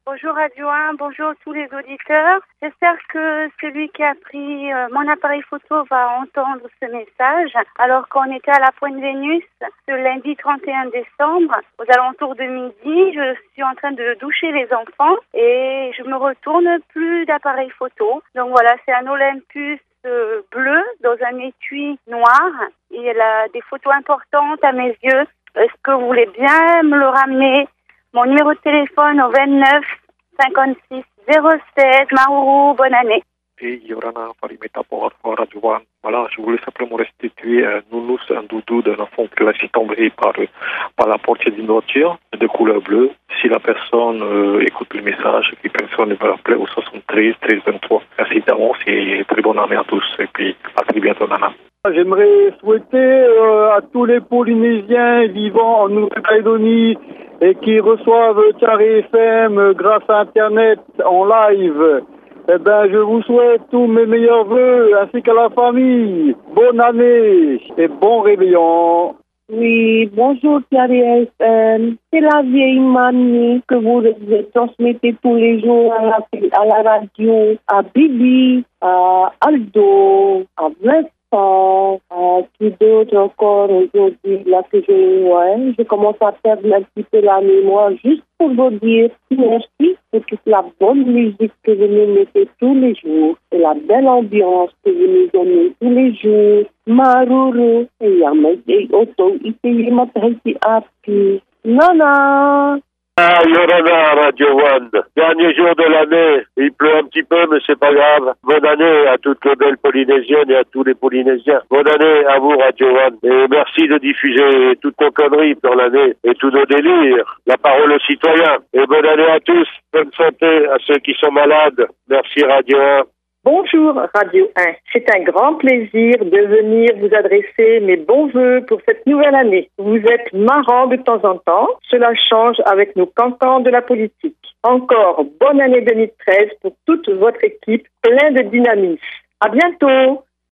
Bonjour Radio 1, bonjour tous les auditeurs. J'espère que celui qui a pris mon appareil photo va entendre ce message. Alors qu'on était à la Pointe Vénus, ce lundi 31 décembre, aux alentours de midi, je suis en train de doucher les enfants et je me retourne, plus d'appareil photo. Donc voilà, c'est un Olympus bleu dans un étui noir. Il a des photos importantes à mes yeux. Est-ce que vous voulez bien me le ramener? Mon numéro de téléphone au 29 56 07. Maourou, bonne année. Et Yorana Farimeta pour Radio 1. Voilà, je voulais simplement restituer un nounous, un doudou d'un enfant qui l'a laissé tomber par la portière d'une voiture de couleur bleue. Si la personne écoute le message, la personne va l'appeler au 73 13 23. Merci d'avance et très bonne année à tous. Et puis à très bientôt, Nana. J'aimerais souhaiter à tous les Polynésiens vivant en Nouvelle-Calédonie et qui reçoivent Carré FM grâce à Internet en live, je vous souhaite tous mes meilleurs vœux ainsi qu'à la famille. Bonne année et bon réveillon. Oui, bonjour Carré FM. C'est la vieille mamie que vous transmettez tous les jours à la radio, à Bibi, à Aldo, à Vincent. Qui d'autre encore aujourd'hui là que je commence à perdre un petit peu la mémoire, juste pour vous dire merci pour toute la bonne musique que vous nous mettez tous les jours et la belle ambiance que vous nous donnez tous les jours. Maruru et Yamai Oto Ite Matresi Api Nana. Yorana, Radio 1. Dernier jour de l'année. Il pleut un petit peu, mais c'est pas grave. Bonne année à toutes les belles Polynésiennes et à tous les Polynésiens. Bonne année à vous, Radio 1. Et merci de diffuser toutes nos conneries dans l'année et tous nos délires. La parole aux citoyens. Et bonne année à tous. Bonne santé à ceux qui sont malades. Merci, Radio 1. Bonjour Radio 1, c'est un grand plaisir de venir vous adresser mes bons vœux pour cette nouvelle année. Vous êtes marrants de temps en temps, cela change avec nos cancans de la politique. Encore bonne année 2013 pour toute votre équipe, plein de dynamisme. À bientôt.